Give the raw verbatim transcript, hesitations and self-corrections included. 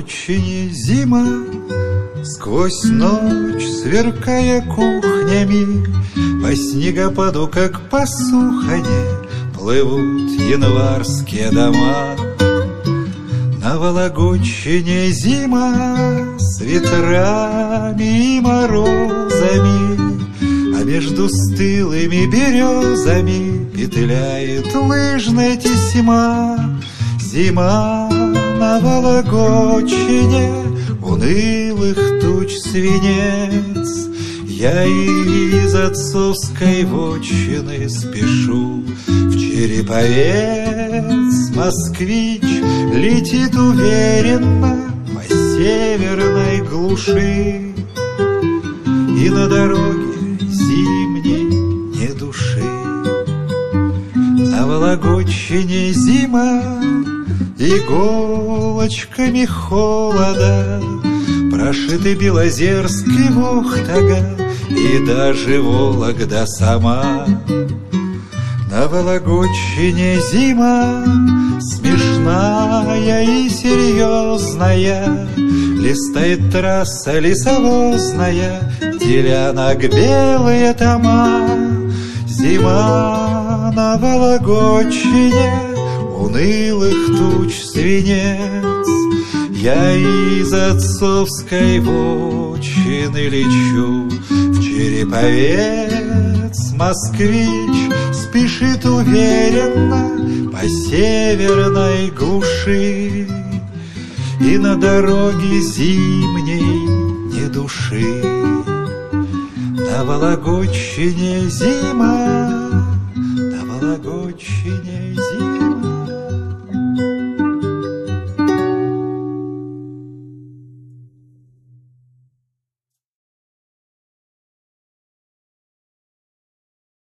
Вологодчине зима, сквозь ночь сверкая кухнями, по снегопаду, как по сухоне, плывут январские дома. На Вологодчине зима с ветрами и морозами, а между стылыми березами петляет лыжная тесьма. Зима на Вологодчине, унылых туч свинец. Я из отцовской вотчины спешу в Череповец. Москвич летит уверенно по северной глуши, и на дороге зимней не души. На Вологодчине зима иголочками холода, прошиты Белозерск и Вухтага, и даже Вологда сама. На Вологодчине зима смешная и серьезная, листает трасса лесовозная, делянок белые тома. Зима на Вологодчине, унылых туч свинец. Я из отцовской вотчины лечу в Череповец. Москвич спешит уверенно по северной глуши, и на дороге зимней не души. На Вологодчине зима, на Вологодчине зима.